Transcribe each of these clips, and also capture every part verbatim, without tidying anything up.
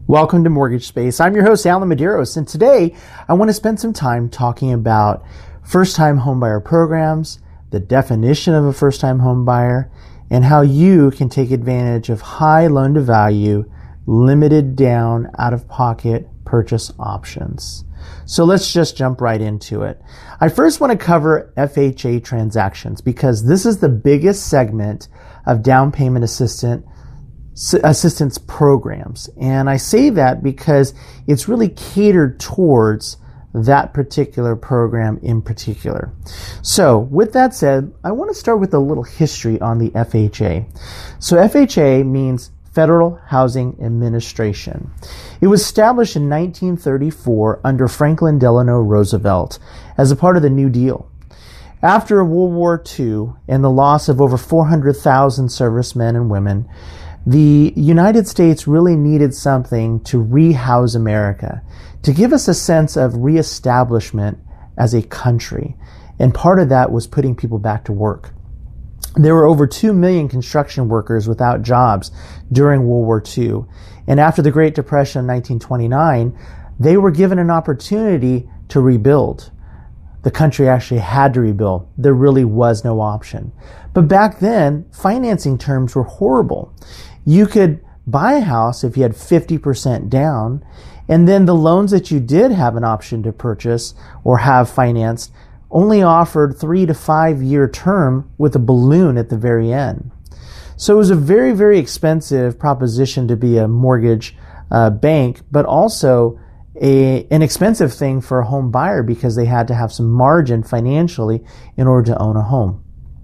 Welcome to Mortgage Space. I'm your host, Alan Medeiros, and today I want to spend some time talking about first-time homebuyer programs, the definition of a first-time homebuyer, and how you can take advantage of high loan-to-value, limited down, out-of-pocket purchase options. So let's just jump right into it. I first want to cover F H A transactions because this is the biggest segment of down payment assistant assistance programs. And I say that because it's really catered towards that particular program in particular. So with that said, I want to start with a little history on the F H A. So F H A means Federal Housing Administration. It was established in nineteen thirty-four under Franklin Delano Roosevelt as a part of the New Deal. After World War Two and the loss of over four hundred thousand servicemen and women, the United States really needed something to rehouse America, to give us a sense of reestablishment as a country. And part of that was putting people back to work. There were over two million construction workers without jobs during World War Two. And after the Great Depression of nineteen twenty-nine, they were given an opportunity to rebuild. The country actually had to rebuild. There really was no option. But back then, financing terms were horrible. You could buy a house if you had fifty percent down, and then the loans that you did have an option to purchase or have financed only offered three to five year term with a balloon at the very end. So it was a very, very expensive proposition to be a mortgage uh, bank, but also a, an expensive thing for a home buyer because they had to have some margin financially in order to own a home.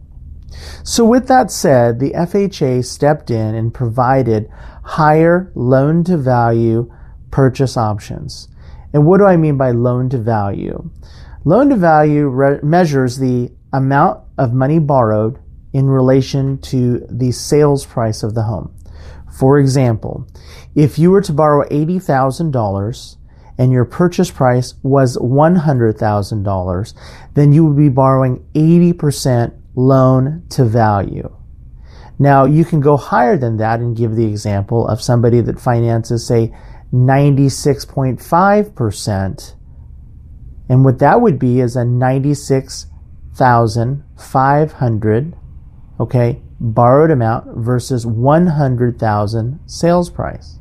So with that said, the F H A stepped in and provided higher loan-to-value purchase options. And what do I mean by loan-to-value? Loan-to-value re- measures the amount of money borrowed in relation to the sales price of the home. For example, if you were to borrow eighty thousand dollars and your purchase price was one hundred thousand dollars, then you would be borrowing eighty percent loan to value. Now, you can go higher than that and give the example of somebody that finances, say, ninety-six point five percent. And what that would be is a ninety-six thousand five hundred, okay, borrowed amount versus one hundred thousand sales price.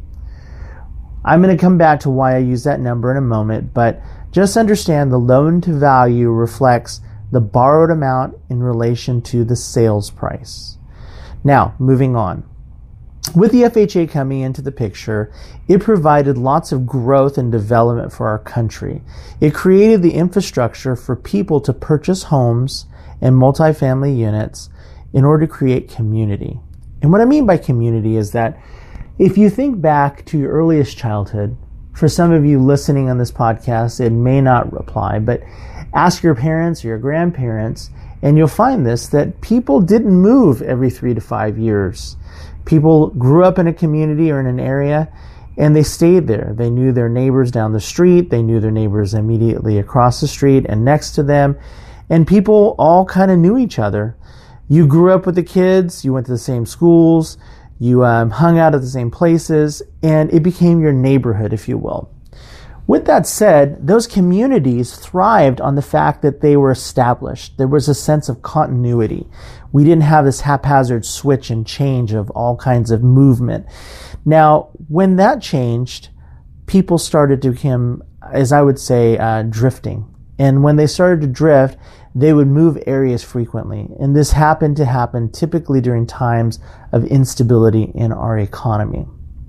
I'm going to come back to why I use that number in a moment, but just understand the loan to value reflects the borrowed amount in relation to the sales price. Now, moving on. With the F H A coming into the picture, it provided lots of growth and development for our country. It created the infrastructure for people to purchase homes and multifamily units in order to create community. And what I mean by community is that if you think back to your earliest childhood, for some of you listening on this podcast, it may not apply, but ask your parents or your grandparents, and you'll find this, that people didn't move every three to five years. People grew up in a community or in an area, and they stayed there. They knew their neighbors down the street. They knew their neighbors immediately across the street and next to them. And people all kind of knew each other. You grew up with the kids. You went to the same schools. You um, hung out at the same places, and it became your neighborhood, if you will. With that said, those communities thrived on the fact that they were established. There was a sense of continuity. We didn't have this haphazard switch and change of all kinds of movement. Now, when that changed, people started to become, as I would say, uh, drifting. And when they started to drift, they would move areas frequently. And this happened to happen typically during times of instability in our economy.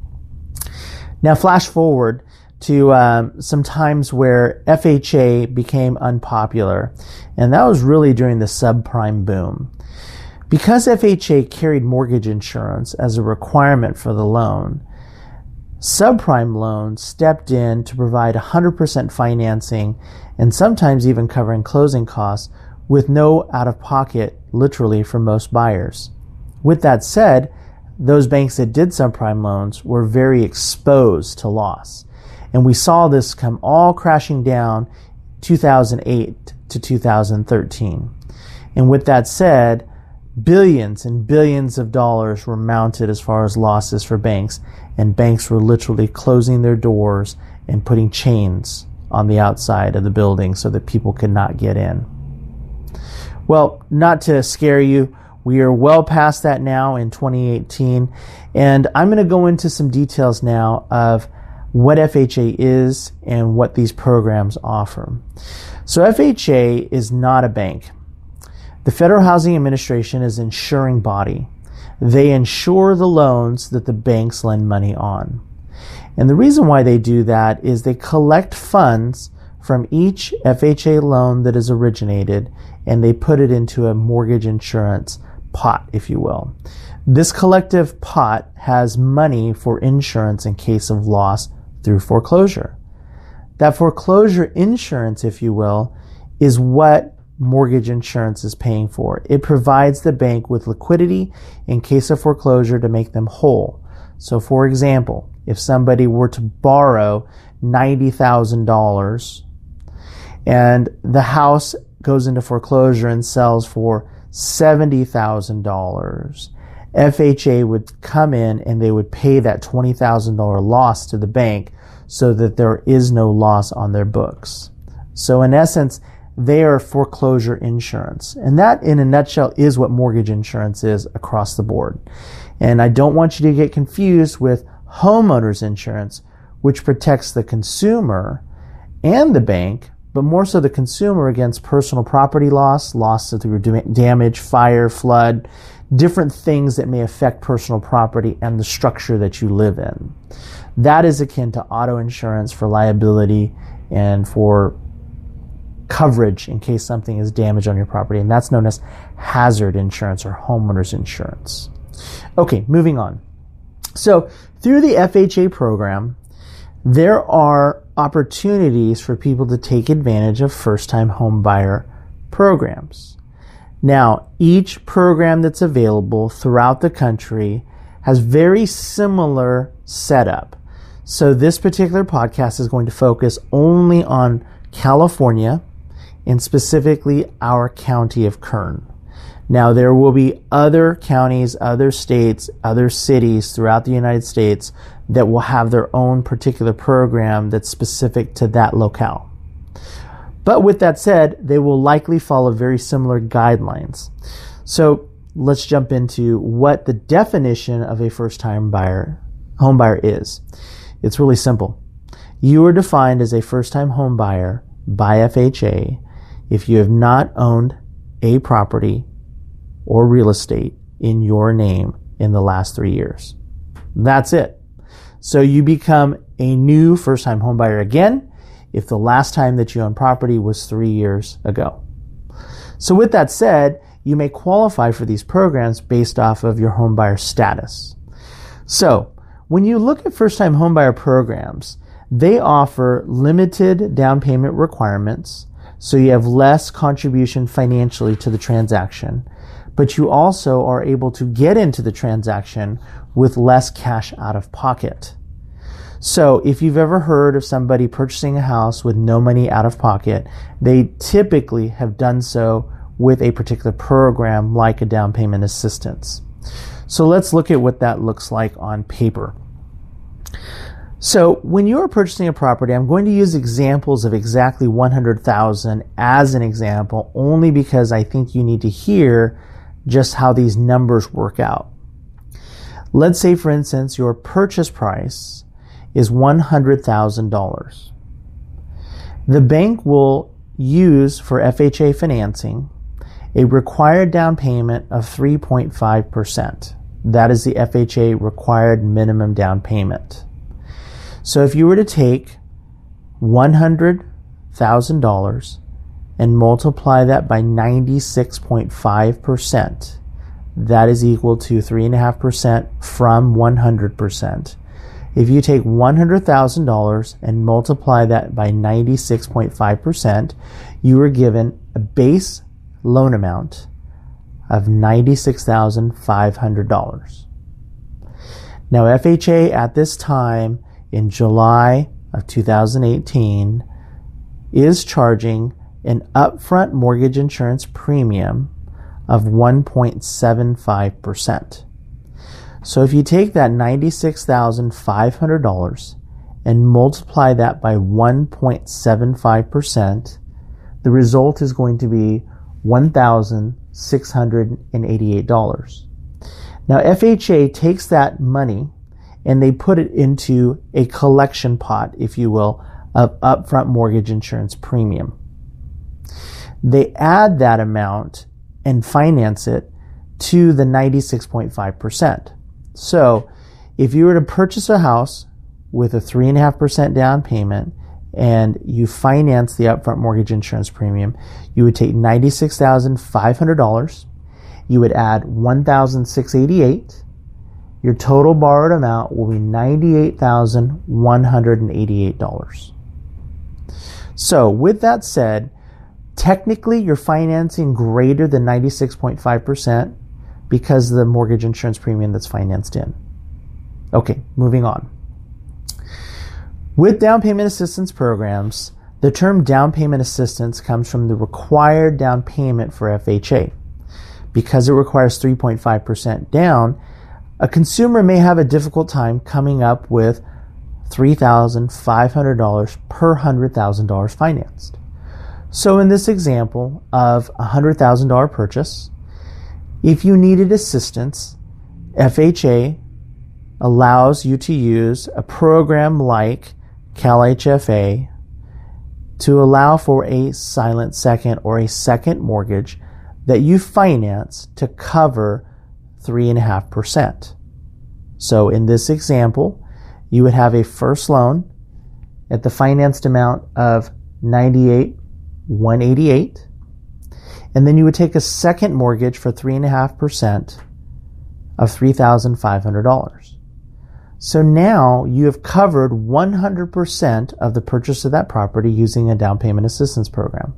Now, flash forward to um, some times where F H A became unpopular, and that was really during the subprime boom. Because F H A carried mortgage insurance as a requirement for the loan, subprime loans stepped in to provide one hundred percent financing and sometimes even covering closing costs with no out-of-pocket, literally, for most buyers. With that said, those banks that did subprime loans were very exposed to loss. And we saw this come all crashing down two thousand eight to two thousand thirteen. And with that said, billions and billions of dollars were mounted as far as losses for banks, and banks were literally closing their doors and putting chains on the outside of the building so that people could not get in. Well, not to scare you, we are well past that now in twenty eighteen, and I'm going to go into some details now of what F H A is and what these programs offer. So F H A is not a bank. The Federal Housing Administration is an insuring body. They insure the loans that the banks lend money on. And the reason why they do that is they collect funds from each F H A loan that is originated, and they put it into a mortgage insurance pot, if you will. This collective pot has money for insurance in case of loss through foreclosure. That foreclosure insurance, if you will, is what mortgage insurance is paying for. It provides the bank with liquidity in case of foreclosure to make them whole. So for example, if somebody were to borrow ninety thousand dollars and the house goes into foreclosure and sells for seventy thousand dollars, F H A would come in and they would pay that twenty thousand dollars loss to the bank so that there is no loss on their books. So in essence, they are foreclosure insurance. And that, in a nutshell, is what mortgage insurance is across the board. And I don't want you to get confused with homeowners insurance, which protects the consumer and the bank, but more so the consumer against personal property loss, loss through damage, fire, flood, different things that may affect personal property and the structure that you live in. That is akin to auto insurance for liability and for coverage in case something is damaged on your property, and that's known as hazard insurance or homeowners insurance. Okay, moving on. So through the F H A program, there are opportunities for people to take advantage of first-time home buyer programs. Now, each program that's available throughout the country has very similar setup. So this particular podcast is going to focus only on California and specifically our county of Kern. Now, there will be other counties, other states, other cities throughout the United States that will have their own particular program that's specific to that locale. But with that said, they will likely follow very similar guidelines. So let's jump into what the definition of a first-time buyer, home buyer is. It's really simple. You are defined as a first-time home buyer by F H A if you have not owned a property or real estate in your name in the last three years. That's it. So you become a new first-time home buyer again if the last time that you owned property was three years ago. So with that said, you may qualify for these programs based off of your home buyer status. So when you look at first-time home buyer programs, they offer limited down payment requirements, so you have less contribution financially to the transaction, but you also are able to get into the transaction with less cash out of pocket. So if you've ever heard of somebody purchasing a house with no money out of pocket, they typically have done so with a particular program like a down payment assistance. So let's look at what that looks like on paper. So when you're purchasing a property, I'm going to use examples of exactly one hundred thousand dollars as an example, only because I think you need to hear just how these numbers work out. Let's say, for instance, your purchase price is one hundred thousand dollars. The bank will use for F H A financing a required down payment of three point five percent. That is the F H A required minimum down payment. So if you were to take one hundred thousand dollars and multiply that by ninety-six point five percent, that is equal to three point five percent from one hundred percent. If you take one hundred thousand dollars and multiply that by ninety-six point five percent, you are given a base loan amount of ninety-six thousand five hundred dollars. Now, F H A at this time in July of two thousand eighteen is charging an upfront mortgage insurance premium of one point seven five percent. So if you take that ninety-six thousand five hundred dollars and multiply that by one point seven five percent, the result is going to be one thousand six hundred eighty-eight dollars. Now F H A takes that money and they put it into a collection pot, if you will, of upfront mortgage insurance premium. They add that amount and finance it to the ninety-six point five percent. So if you were to purchase a house with a three point five percent down payment and you finance the upfront mortgage insurance premium, you would take ninety-six thousand five hundred dollars, you would add one thousand six hundred eighty-eight dollars, your total borrowed amount will be ninety-eight thousand one hundred eighty-eight dollars. So with that said, technically you're financing greater than ninety-six point five percent because of the mortgage insurance premium that's financed in. Okay, moving on. With down payment assistance programs, the term down payment assistance comes from the required down payment for F H A. Because it requires three point five percent down, a consumer may have a difficult time coming up with three thousand five hundred dollars per one hundred thousand dollars financed. So in this example of a one hundred thousand dollars purchase, if you needed assistance, F H A allows you to use a program like Cal H F A to allow for a silent second or a second mortgage that you finance to cover three point five percent. So in this example, you would have a first loan at the financed amount of ninety-eight thousand one hundred eighty-eight dollars, and then you would take a second mortgage for three point five percent of three thousand five hundred dollars. So now you have covered one hundred percent of the purchase of that property using a down payment assistance program.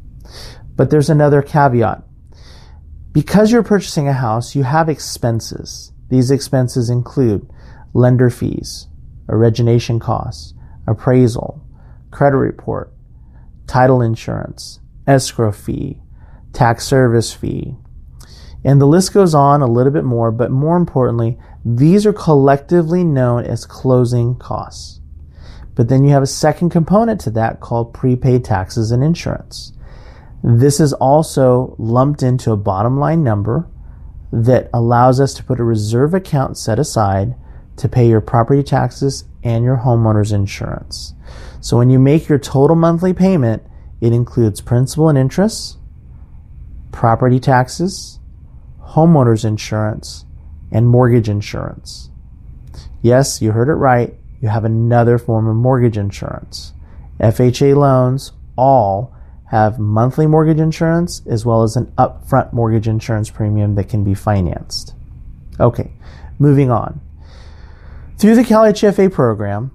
But there's another caveat. Because you're purchasing a house, you have expenses. These expenses include lender fees, origination costs, appraisal, credit report, title insurance, escrow fee, tax service fee, and the list goes on a little bit more, but more importantly, these are collectively known as closing costs. But then you have a second component to that called prepaid taxes and insurance. This is also lumped into a bottom line number that allows us to put a reserve account set aside to pay your property taxes and your homeowner's insurance. So when you make your total monthly payment, it includes principal and interest, property taxes, homeowner's insurance, and mortgage insurance. Yes, you heard it right. You have another form of mortgage insurance. F H A loans all have monthly mortgage insurance as well as an upfront mortgage insurance premium that can be financed. Okay, moving on. Through the Cal H F A program,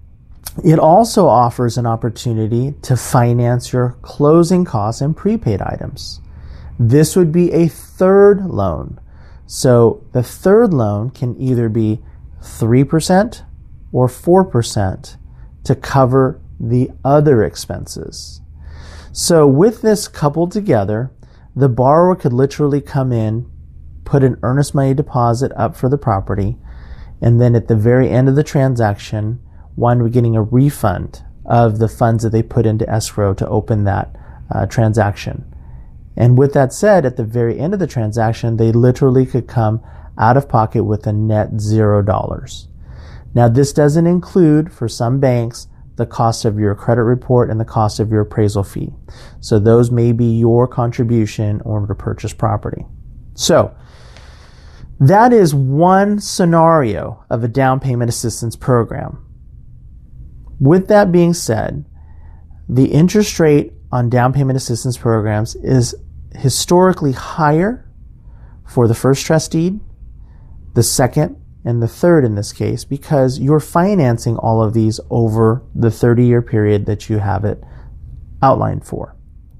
it also offers an opportunity to finance your closing costs and prepaid items. This would be a third loan. So the third loan can either be three percent or four percent to cover the other expenses. So with this coupled together, the borrower could literally come in, put an earnest money deposit up for the property, and then at the very end of the transaction, wind up getting a refund of the funds that they put into escrow to open that uh, transaction. And with that said, at the very end of the transaction, they literally could come out of pocket with a net zero dollars. Now, this doesn't include, for some banks, the cost of your credit report and the cost of your appraisal fee. So those may be your contribution in order to purchase property. So that is one scenario of a down payment assistance program. With that being said, the interest rate on down payment assistance programs is historically higher for the first trust deed, the second, and the third in this case, because you're financing all of these over the thirty-year period that you have it outlined for.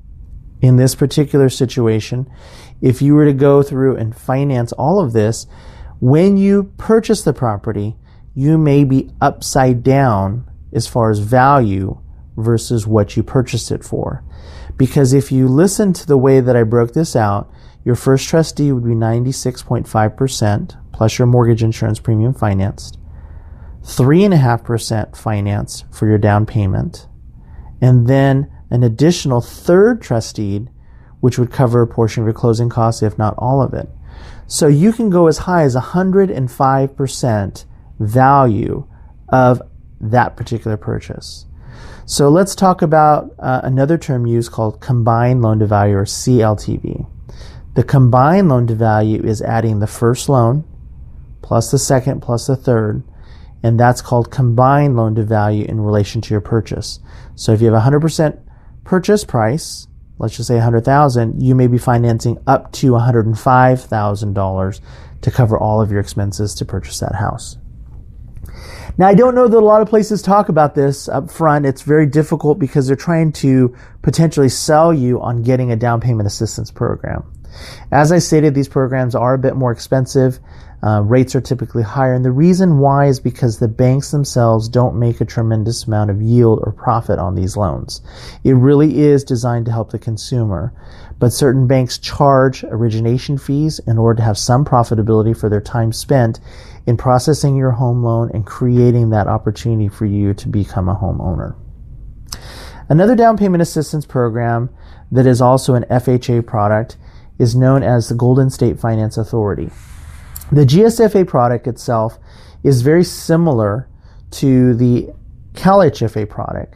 In this particular situation, if you were to go through and finance all of this, when you purchase the property, you may be upside down as far as value versus what you purchased it for. Because if you listen to the way that I broke this out, your first trustee would be ninety-six point five percent plus your mortgage insurance premium financed, three point five percent finance for your down payment, and then an additional third trustee, which would cover a portion of your closing costs, if not all of it. So you can go as high as one hundred five percent value of that particular purchase. So let's talk about uh, another term used called combined loan to value, or C L T V. The combined loan to value is adding the first loan plus the second plus the third, and that's called combined loan to value in relation to your purchase. So if you have a one hundred percent purchase price, let's just say one hundred thousand dollars, you may be financing up to one hundred five thousand dollars to cover all of your expenses to purchase that house. Now, I don't know that a lot of places talk about this up front. It's very difficult because they're trying to potentially sell you on getting a down payment assistance program. As I stated, these programs are a bit more expensive. Uh, rates are typically higher. And the reason why is because the banks themselves don't make a tremendous amount of yield or profit on these loans. It really is designed to help the consumer. But certain banks charge origination fees in order to have some profitability for their time spent in processing your home loan and creating that opportunity for you to become a homeowner. Another down payment assistance program that is also an F H A product is known as the Golden State Finance Authority. The G S F A product itself is very similar to the Cal H F A product.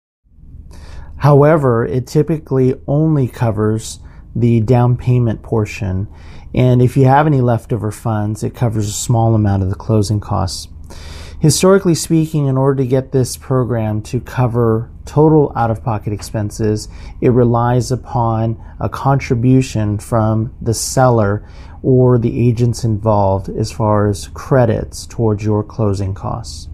However, it typically only covers the down payment portion, and if you have any leftover funds, it covers a small amount of the closing costs. Historically speaking, in order to get this program to cover total out-of-pocket expenses, it relies upon a contribution from the seller or the agents involved as far as credits towards your closing costs.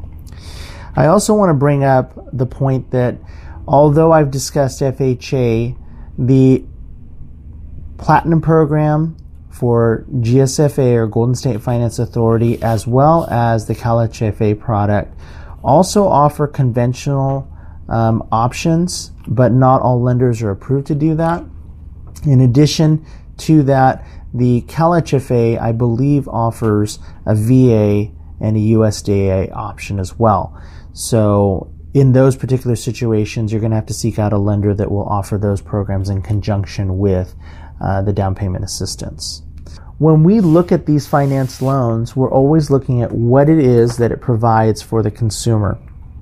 I also want to bring up the point that although I've discussed F H A, the Platinum program for G S F A, or Golden State Finance Authority, as well as the Cal H F A product, also offer conventional um, options, but not all lenders are approved to do that. In addition to that, the Cal H F A, I believe, offers a V A and a U S D A option as well. So in those particular situations, you're going to have to seek out a lender that will offer those programs in conjunction with uh, the down payment assistance. When we look at these finance loans, we're always looking at what it is that it provides for the consumer.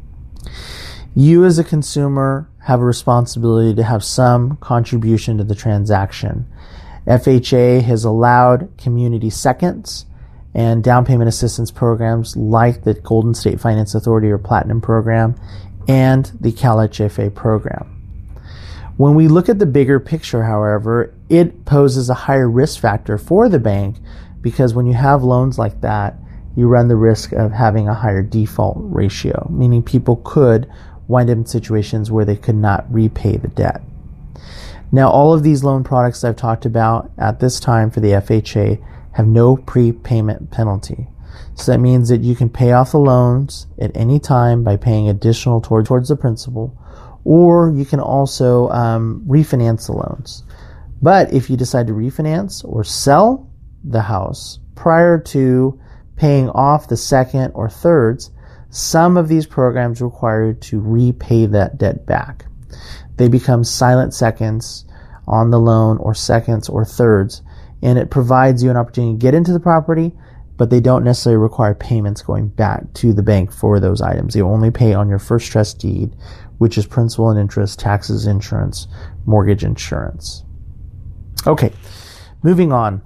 You as a consumer have a responsibility to have some contribution to the transaction. F H A has allowed community seconds and down payment assistance programs like the Golden State Finance Authority or Platinum program and the Cal H F A program. When we look at the bigger picture, however, it poses a higher risk factor for the bank because when you have loans like that, you run the risk of having a higher default ratio, meaning people could wind up in situations where they could not repay the debt. Now, all of these loan products I've talked about at this time for the F H A have no prepayment penalty. So that means that you can pay off the loans at any time by paying additional toward, towards the principal, or you can also um, refinance the loans. But if you decide to refinance or sell the house prior to paying off the second or thirds, some of these programs require you to repay that debt back. They become silent seconds on the loan, or seconds or thirds, and it provides you an opportunity to get into the property, but they don't necessarily require payments going back to the bank for those items. They only pay on your first trust deed, which is principal and interest, taxes, insurance, mortgage insurance. Okay, moving on.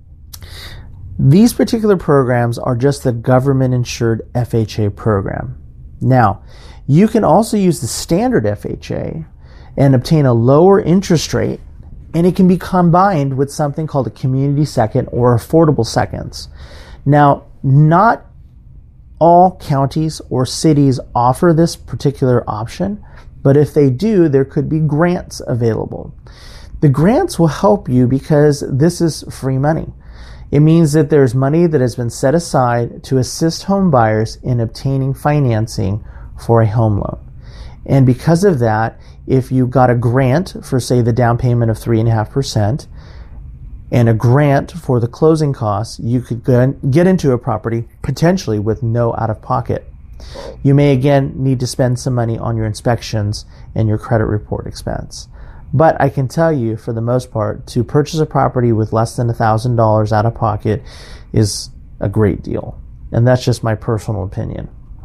These particular programs are just the government-insured F H A program. Now, you can also use the standard F H A and obtain a lower interest rate, and it can be combined with something called a community second or affordable seconds. Now, not all counties or cities offer this particular option, but if they do, there could be grants available. The grants will help you because this is free money. It means that there's money that has been set aside to assist home buyers in obtaining financing for a home loan. And because of that, if you got a grant for, say, the down payment of three point five percent and a grant for the closing costs, you could get into a property potentially with no out-of-pocket. You may again need to spend some money on your inspections and your credit report expense. But I can tell you, for the most part, to purchase a property with less than one thousand dollars out of pocket is a great deal. And that's just my personal opinion.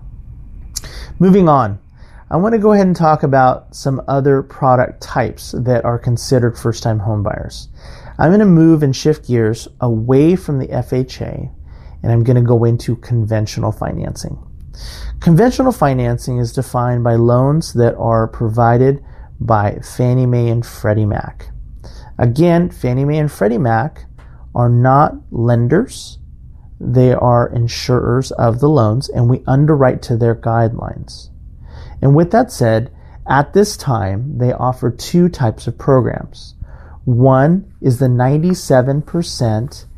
Moving on, I want to go ahead and talk about some other product types that are considered first-time home buyers. I'm going to move and shift gears away from the F H A, and I'm going to go into conventional financing. Conventional financing is defined by loans that are provided by Fannie Mae and Freddie Mac. Again, Fannie Mae and Freddie Mac are not lenders. They are insurers of the loans, and we underwrite to their guidelines. And with that said, at this time, they offer two types of programs. One is the ninety-seven percent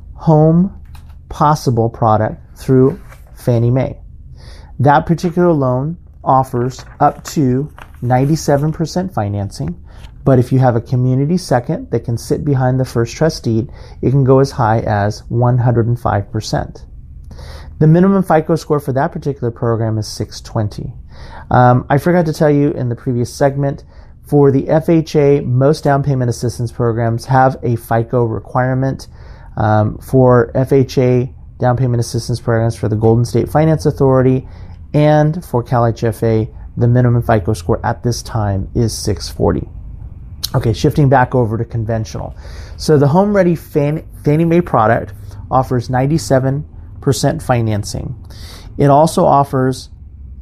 Home Possible product through Fannie Mae. That particular loan offers up to ninety-seven percent financing, but if you have a community second that can sit behind the first trust deed, it can go as high as one hundred five percent. The minimum FICO score for that particular program is six twenty. Um, I forgot to tell you in the previous segment, for the F H A, most down payment assistance programs have a FICO requirement. Um, for F H A down payment assistance programs for the Golden State Finance Authority and for Cal H F A, the minimum FICO score at this time is six forty. Okay, shifting back over to conventional. So the Home Ready Fannie, Fannie Mae product offers ninety-seven percent financing. It also offers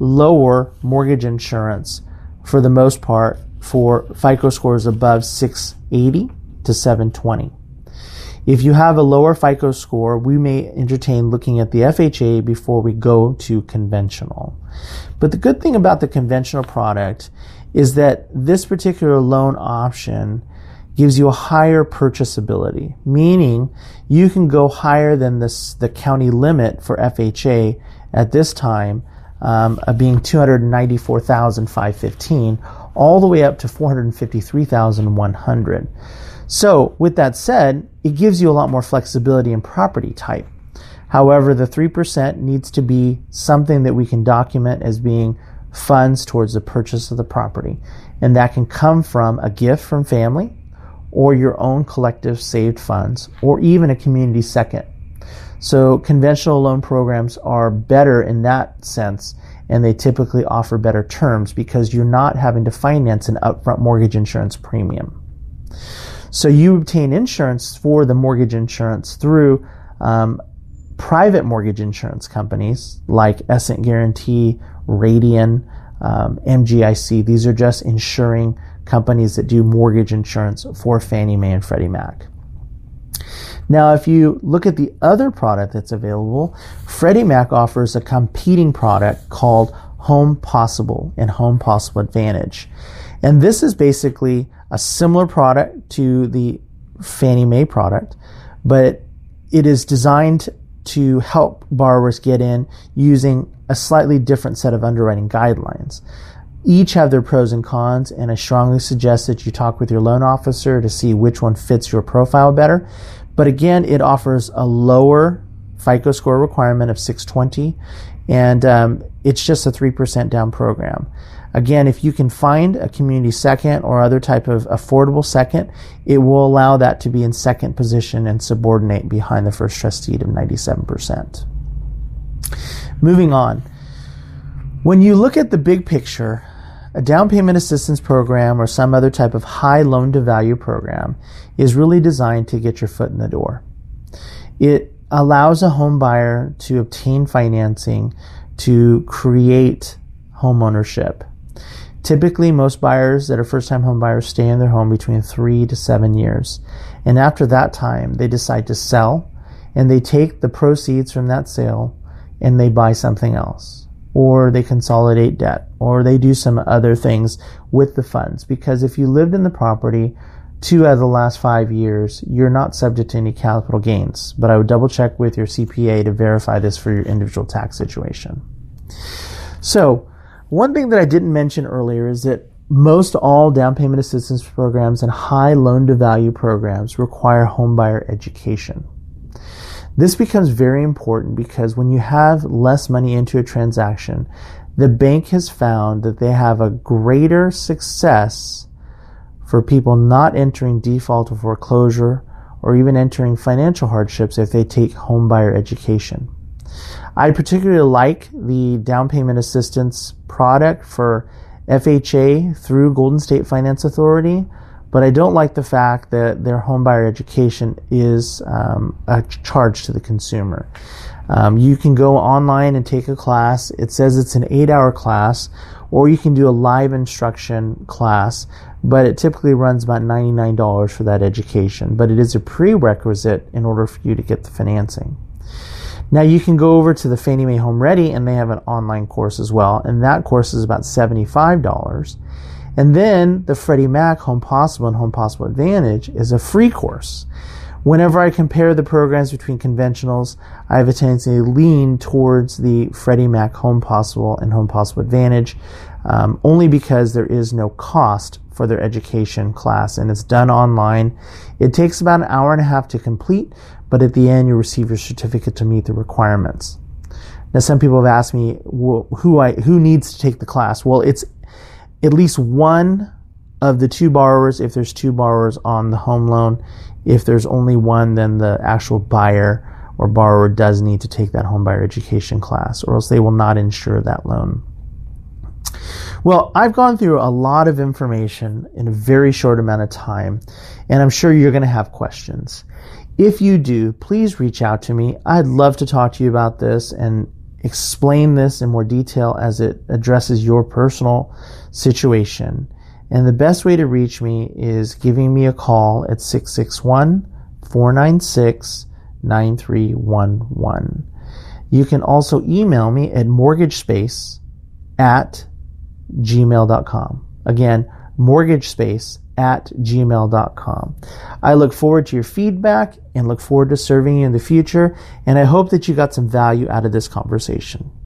lower mortgage insurance for the most part for FICO scores above six eighty to seven twenty. If you have a lower FICO score, we may entertain looking at the F H A before we go to conventional. But the good thing about the conventional product is that this particular loan option gives you a higher purchasability, meaning you can go higher than this, the county limit for F H A at this time, um, of being two hundred ninety-four thousand five hundred fifteen dollars, all the way up to four hundred fifty-three thousand one hundred dollars. So with that said, it gives you a lot more flexibility in property type. However, the three percent needs to be something that we can document as being funds towards the purchase of the property. And that can come from a gift from family or your own collective saved funds or even a community second. So conventional loan programs are better in that sense, and they typically offer better terms because you're not having to finance an upfront mortgage insurance premium. So you obtain insurance for the mortgage insurance through um, private mortgage insurance companies like Essent Guarantee, Radian, um, M G I C. These are just insuring companies that do mortgage insurance for Fannie Mae and Freddie Mac. Now, if you look at the other product that's available, Freddie Mac offers a competing product called Home Possible and Home Possible Advantage. And this is basically a similar product to the Fannie Mae product, but it is designed to help borrowers get in using a slightly different set of underwriting guidelines. Each have their pros and cons, and I strongly suggest that you talk with your loan officer to see which one fits your profile better. But again, it offers a lower FICO score requirement of six twenty, and um, it's just a three percent down program. Again, if you can find a community second or other type of affordable second, it will allow that to be in second position and subordinate behind the first trust deed of ninety-seven percent. Moving on. When you look at the big picture, a down payment assistance program or some other type of high loan to value program is really designed to get your foot in the door. It allows a home buyer to obtain financing to create home ownership. Typically, most buyers that are first-time home buyers stay in their home between three to seven years. And after that time, they decide to sell, and they take the proceeds from that sale and they buy something else. Or they consolidate debt, or they do some other things with the funds. Because if you lived in the property two out of the last five years, you're not subject to any capital gains. But I would double check with your C P A to verify this for your individual tax situation. So, One thing that I didn't mention earlier is that most all down payment assistance programs and high loan to value programs require homebuyer education. This becomes very important because when you have less money into a transaction, the bank has found that they have a greater success for people not entering default or foreclosure or even entering financial hardships if they take homebuyer education. I particularly like the down payment assistance product for F H A through Golden State Finance Authority, but I don't like the fact that their homebuyer education is um, a charge to the consumer. Um, you can go online and take a class. It says it's an eight-hour class, or you can do a live instruction class, but it typically runs about ninety-nine dollars for that education. But it is a prerequisite in order for you to get the financing. Now you can go over to the Fannie Mae Home Ready, and they have an online course as well, and that course is about seventy-five dollars. And then the Freddie Mac Home Possible and Home Possible Advantage is a free course. Whenever I compare the programs between conventionals, I have a tendency to lean towards the Freddie Mac Home Possible and Home Possible Advantage, um, only because there is no cost for their education class, and it's done online. It takes about an hour and a half to complete, but at the end you receive your certificate to meet the requirements. Now, some people have asked me well, who I who needs to take the class. Well, it's at least one of the two borrowers if there's two borrowers on the home loan. If there's only one, then the actual buyer or borrower does need to take that homebuyer education class, or else they will not insure that loan. Well, I've gone through a lot of information in a very short amount of time, and I'm sure you're going to have questions. If you do, please reach out to me. I'd love to talk to you about this and explain this in more detail as it addresses your personal situation. And the best way to reach me is giving me a call at six six one, four nine six, nine three one one. You can also email me at mortgagespace at gmail dot com. Again, mortgagespace at gmail dot com. I look forward to your feedback and look forward to serving you in the future, and I hope that you got some value out of this conversation.